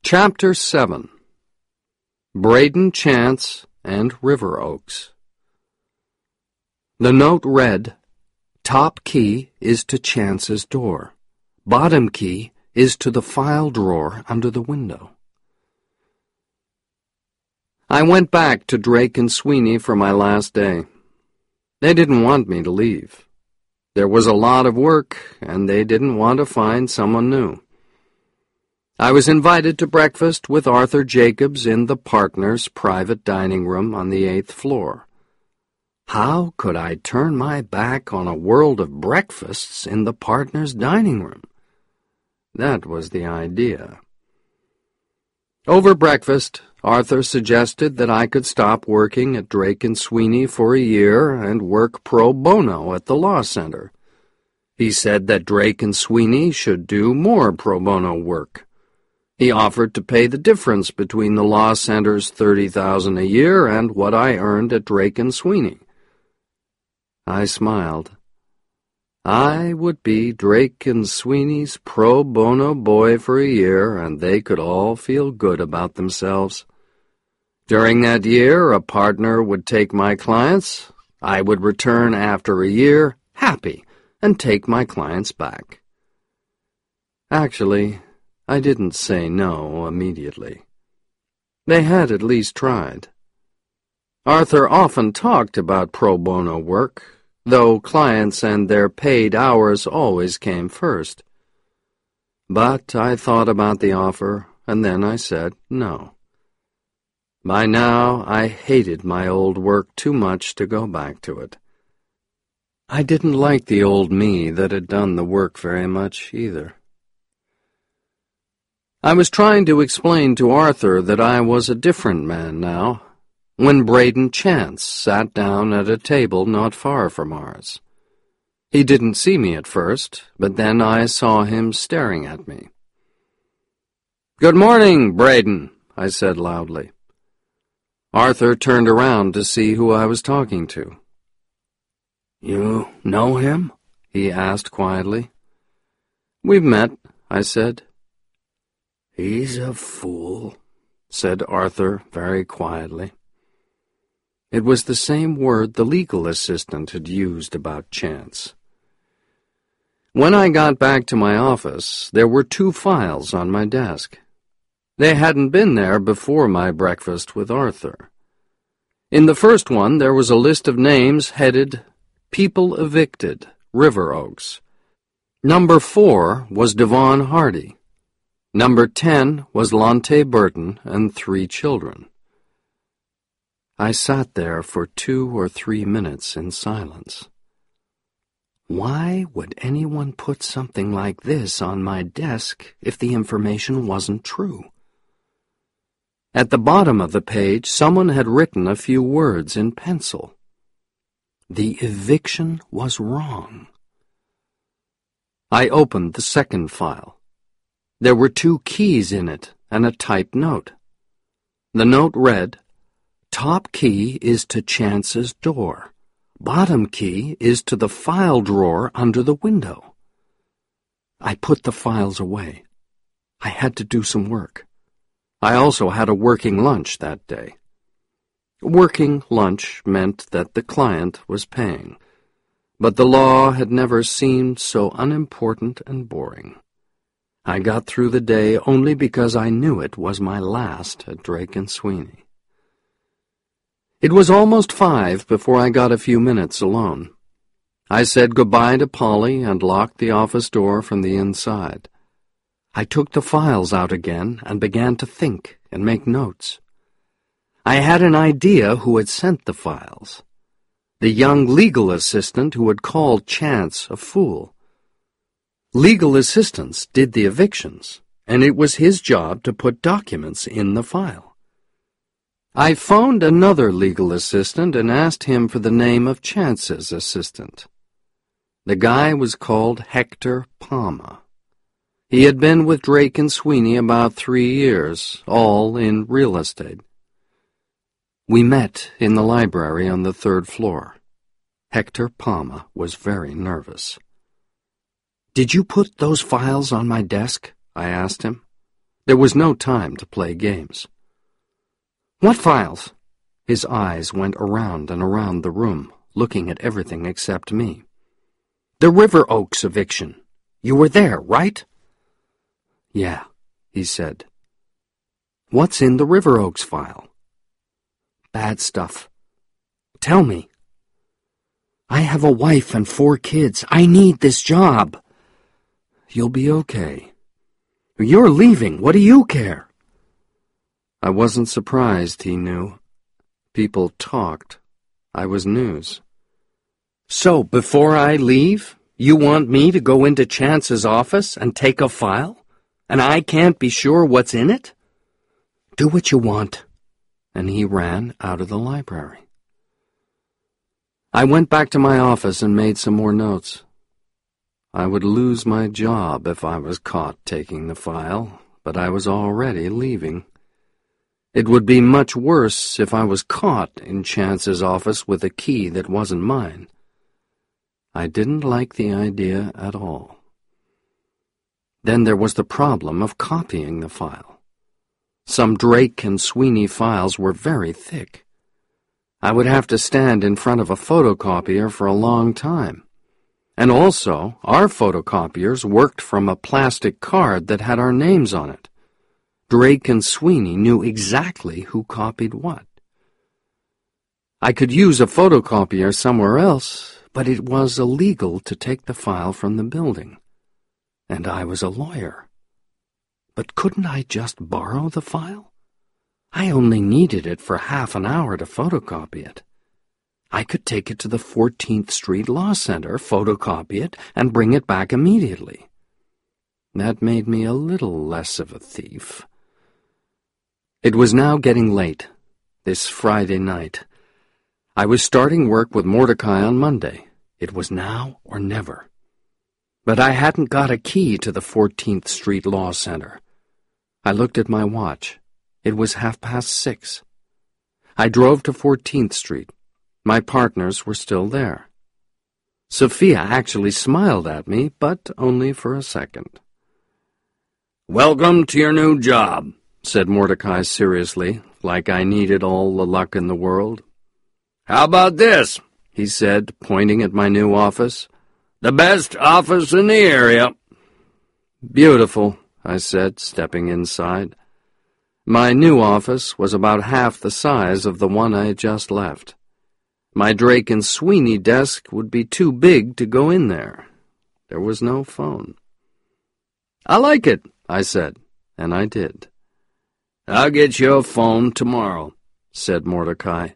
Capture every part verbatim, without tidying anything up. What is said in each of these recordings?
Chapter seven. Braden Chance and River Oaks. The note read, "Top key is to Chance's door. Bottom key is to the file drawer under the window." I went back to Drake and Sweeney for my last day. They didn't want me to leave. There was a lot of work, and they didn't want to find someone new. I was invited to breakfast with Arthur Jacobs in the partners' private dining room on the eighth floor. How could I turn my back on a world of breakfasts in the partners' dining room? That was the idea. Over breakfast, Arthur suggested that I could stop working at Drake and Sweeney for a year and work pro bono at the law center. He said that Drake and Sweeney should do more pro bono work. He offered to pay the difference between the law center's thirty thousand dollars a year and what I earned at Drake and Sweeney. I smiled. I would be Drake and Sweeney's pro bono boy for a year, and they could all feel good about themselves. During that year, a partner would take my clients. I would return after a year, happy, and take my clients back. Actually, I didn't say no immediately. They had at least tried. Arthur often talked about pro bono work, though clients and their paid hours always came first. But I thought about the offer, and then I said no. By now, I hated my old work too much to go back to it. I didn't like the old me that had done the work very much either. I was trying to explain to Arthur that I was a different man now, when Braden Chance sat down at a table not far from ours. He didn't see me at first, but then I saw him staring at me. "Good morning, Braden," I said loudly. Arthur turned around to see who I was talking to. "You know him?" he asked quietly. "We've met," I said. "He's a fool," said Arthur very quietly. It was the same word the legal assistant had used about Chance. When I got back to my office, there were two files on my desk. They hadn't been there before my breakfast with Arthur. In the first one, there was a list of names headed, "People Evicted, River Oaks." Number four was Devon Hardy. Number ten was Lonte Burton and three children. I sat there for two or three minutes in silence. Why would anyone put something like this on my desk if the information wasn't true? At the bottom of the page, someone had written a few words in pencil. The eviction was wrong. I opened the second file. There were two keys in it and a typed note. The note read, "Top key is to Chance's door. Bottom key is to the file drawer under the window." I put the files away. I had to do some work. I also had a working lunch that day. Working lunch meant that the client was paying, but the law had never seemed so unimportant and boring. I got through the day only because I knew it was my last at Drake and Sweeney. It was almost five before I got a few minutes alone. I said goodbye to Polly and locked the office door from the inside. I took the files out again and began to think and make notes. I had an idea who had sent the files. The young legal assistant who had called Chance a fool. Legal assistants did the evictions, and it was his job to put documents in the file. I phoned another legal assistant and asked him for the name of Chance's assistant. The guy was called Hector Palma. He had been with Drake and Sweeney about three years, all in real estate. We met in the library on the third floor. Hector Palma was very nervous. "Did you put those files on my desk?" I asked him. There was no time to play games. "What files?" His eyes went around and around the room, looking at everything except me. "The River Oaks eviction. You were there, right?" "Yeah," he said. "What's in the River Oaks file?" "Bad stuff." "Tell me." "I have a wife and four kids. I need this job." "You'll be okay." "You're leaving. What do you care?" I wasn't surprised he knew. People talked. I was news. "So, before I leave, you want me to go into Chance's office and take a file? And I can't be sure what's in it? Do what you want." And he ran out of the library. I went back to my office and made some more notes. I would lose my job if I was caught taking the file, but I was already leaving. It would be much worse if I was caught in Chance's office with a key that wasn't mine. I didn't like the idea at all. Then there was the problem of copying the file. Some Drake and Sweeney files were very thick. I would have to stand in front of a photocopier for a long time. And also, our photocopiers worked from a plastic card that had our names on it. Drake and Sweeney knew exactly who copied what. I could use a photocopier somewhere else, but it was illegal to take the file from the building. And I was a lawyer. But couldn't I just borrow the file? I only needed it for half an hour to photocopy it. I could take it to the fourteenth Street Law Center, photocopy it, and bring it back immediately. That made me a little less of a thief. It was now getting late, this Friday night. I was starting work with Mordecai on Monday. It was now or never. But I hadn't got a key to the fourteenth Street Law Center. I looked at my watch. It was half past six. I drove to fourteenth Street. My partners were still there. Sophia actually smiled at me, but only for a second. "Welcome to your new job," said Mordecai seriously, like I needed all the luck in the world. "How about this?" he said, pointing at my new office. "The best office in the area." "Beautiful," I said, stepping inside. My new office was about half the size of the one I had just left. My Drake and Sweeney desk would be too big to go in there. There was no phone. "I like it," I said, and I did. "I'll get you a phone tomorrow," said Mordecai.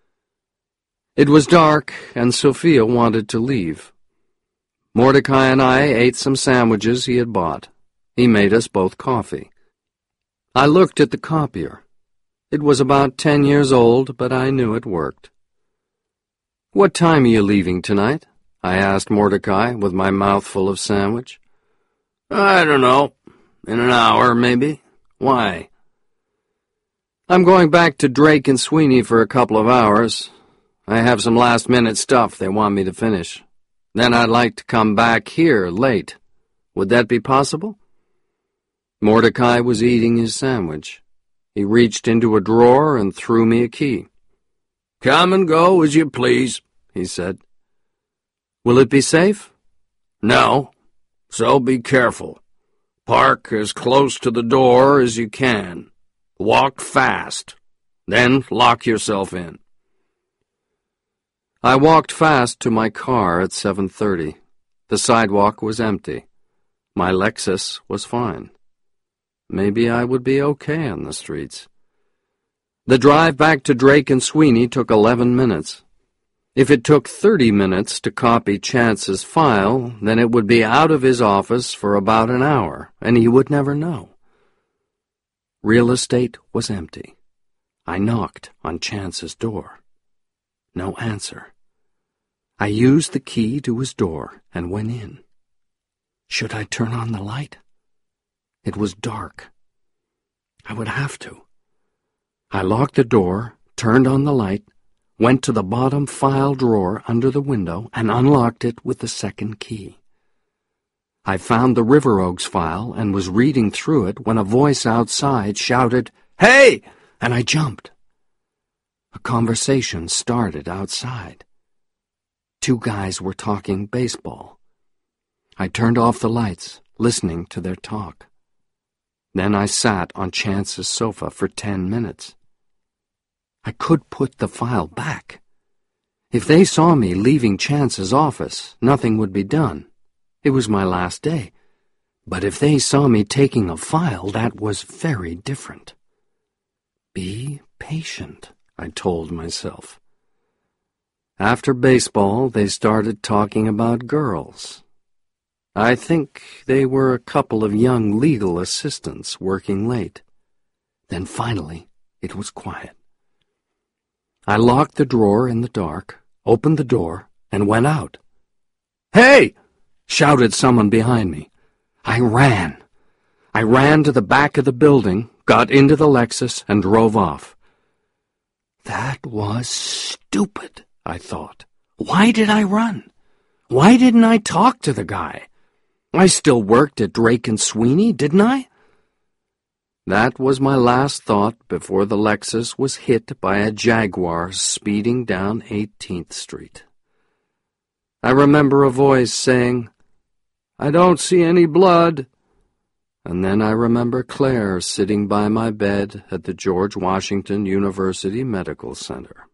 It was dark, and Sophia wanted to leave. Mordecai and I ate some sandwiches he had bought. He made us both coffee. I looked at the copier. It was about ten years old, but I knew it worked. "What time are you leaving tonight?" I asked Mordecai, with my mouth full of sandwich. "I don't know. In an hour, maybe. Why?" "I'm going back to Drake and Sweeney for a couple of hours. I have some last-minute stuff they want me to finish. Then I'd like to come back here late. Would that be possible?" Mordecai was eating his sandwich. He reached into a drawer and threw me a key. "Come and go as you please," he said. "Will it be safe?" "No, so be careful. Park as close to the door as you can. Walk fast. Then lock yourself in." I walked fast to my car at seven thirty. The sidewalk was empty. My Lexus was fine. Maybe I would be okay on the streets. The drive back to Drake and Sweeney took eleven minutes. If it took thirty minutes to copy Chance's file, then it would be out of his office for about an hour, and he would never know. Real estate was empty. I knocked on Chance's door. No answer. I used the key to his door and went in. Should I turn on the light? It was dark. I would have to. I locked the door, turned on the light, went to the bottom file drawer under the window, and unlocked it with the second key. I found the River Oaks file and was reading through it when a voice outside shouted, "Hey!" and I jumped. A conversation started outside. Two guys were talking baseball. I turned off the lights, listening to their talk. Then I sat on Chance's sofa for ten minutes. I could put the file back. If they saw me leaving Chance's office, nothing would be done. It was my last day. But if they saw me taking a file, that was very different. Be patient, I told myself. After baseball, they started talking about girls. I think they were a couple of young legal assistants working late. Then finally, it was quiet. I locked the drawer in the dark, opened the door, and went out. "Hey!" shouted someone behind me. I ran. I ran to the back of the building, got into the Lexus, and drove off. That was stupid, I thought. Why did I run? Why didn't I talk to the guy? I still worked at Drake and Sweeney, didn't I? That was my last thought before the Lexus was hit by a Jaguar speeding down eighteenth Street. I remember a voice saying, "I don't see any blood." And then I remember Claire sitting by my bed at the George Washington University Medical Center.